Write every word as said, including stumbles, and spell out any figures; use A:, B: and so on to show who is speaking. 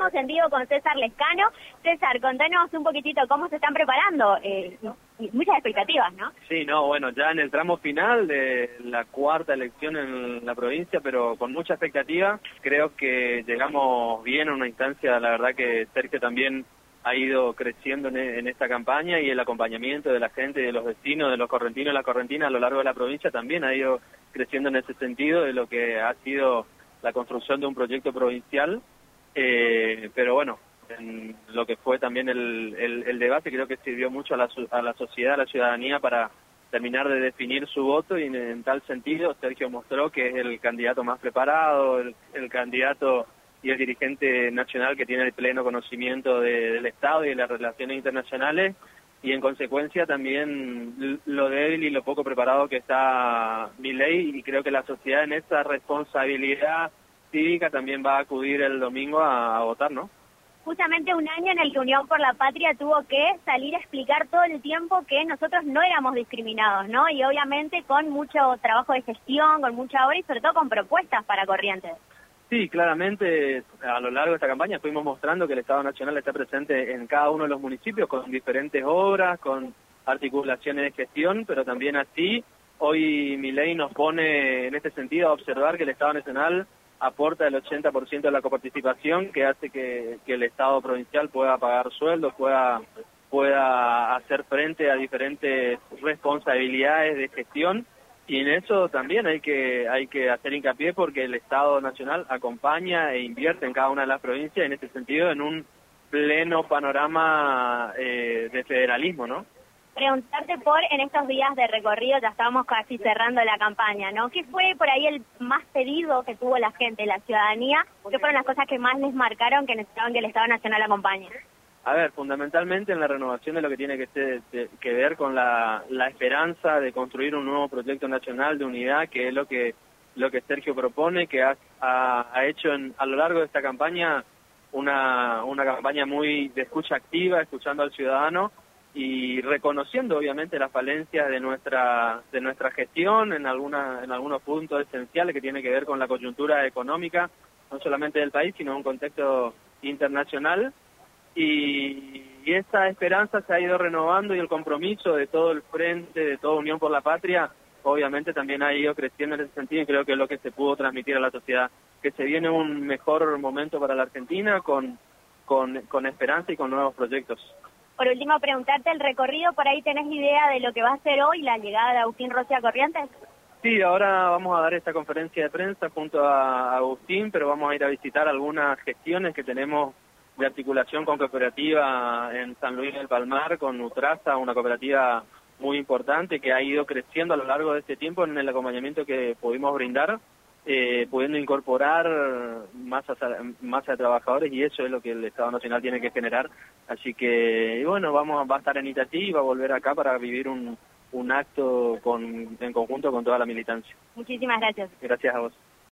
A: mismo sentido con César Lescano. César, contanos un poquitito cómo se están preparando. Eh, muchas expectativas, ¿no?
B: Sí, no, bueno, ya en el tramo final de la cuarta elección en la provincia, pero con mucha expectativa. Creo que llegamos bien a una instancia, la verdad que Sergio también ha ido creciendo en, en esta campaña, y el acompañamiento de la gente, de los vecinos, de los correntinos y las correntinas a lo largo de la provincia también ha ido creciendo en ese sentido de lo que ha sido la construcción de un proyecto provincial, eh, pero bueno, en lo que fue también el, el, el debate creo que sirvió mucho a la, a la sociedad, a la ciudadanía para terminar de definir su voto, y en, en tal sentido Sergio mostró que es el candidato más preparado, el, el candidato y el dirigente nacional que tiene el pleno conocimiento de, del Estado y de las relaciones internacionales, y en consecuencia también lo débil y lo poco preparado que está Milei, y creo que la sociedad en esa responsabilidad cívica también va a acudir el domingo a, a votar, ¿no?
A: Justamente un año en el que Unión por la Patria tuvo que salir a explicar todo el tiempo que nosotros no éramos discriminados, ¿no? Y obviamente con mucho trabajo de gestión, con mucha obra y sobre todo con propuestas para Corrientes.
B: Sí, claramente a lo largo de esta campaña fuimos mostrando que el Estado Nacional está presente en cada uno de los municipios con diferentes obras, con articulaciones de gestión, pero también así hoy Milei nos pone en este sentido a observar que el Estado Nacional aporta el ochenta por ciento de la coparticipación, que hace que, que el Estado provincial pueda pagar sueldos, pueda, pueda hacer frente a diferentes responsabilidades de gestión. Y en eso también hay que hay que hacer hincapié porque el Estado Nacional acompaña e invierte en cada una de las provincias, en este sentido, en un pleno panorama eh, de federalismo, ¿no?
A: Preguntarte por, en estos días de recorrido, ya estábamos casi cerrando la campaña, ¿no? ¿Qué fue por ahí el más pedido que tuvo la gente, la ciudadanía? ¿Qué fueron las cosas que más les marcaron que necesitaban que el Estado Nacional acompañe?
B: A ver, fundamentalmente en la renovación de lo que tiene que, ser, de, que ver con la, la esperanza de construir un nuevo proyecto nacional de unidad, que es lo que lo que Sergio propone, que ha, ha, ha hecho en, a lo largo de esta campaña una, una campaña muy de escucha activa, escuchando al ciudadano y reconociendo obviamente las falencias de nuestra de nuestra gestión en alguna en algunos puntos esenciales que tiene que ver con la coyuntura económica, no solamente del país, sino en un contexto internacional. Y, y esa esperanza se ha ido renovando, y el compromiso de todo el frente, de toda Unión por la Patria, obviamente también ha ido creciendo en ese sentido, y creo que es lo que se pudo transmitir a la sociedad, que se viene un mejor momento para la Argentina con, con, con esperanza y con nuevos proyectos.
A: Por último, preguntarte el recorrido, ¿por ahí tenés idea de lo que va a ser hoy la llegada de Agustín Rossi a Corrientes?
B: Sí, ahora vamos a dar esta conferencia de prensa junto a Agustín, pero vamos a ir a visitar algunas gestiones que tenemos de articulación con cooperativa en San Luis del Palmar, con Utrasa, una cooperativa muy importante que ha ido creciendo a lo largo de este tiempo en el acompañamiento que pudimos brindar, eh, pudiendo incorporar masas, masa de trabajadores, y eso es lo que el Estado Nacional tiene que generar. Así que, y bueno, vamos va a estar en Itatí y va a volver acá para vivir un, un acto con, en conjunto con toda la militancia.
A: Muchísimas gracias.
B: Gracias a vos.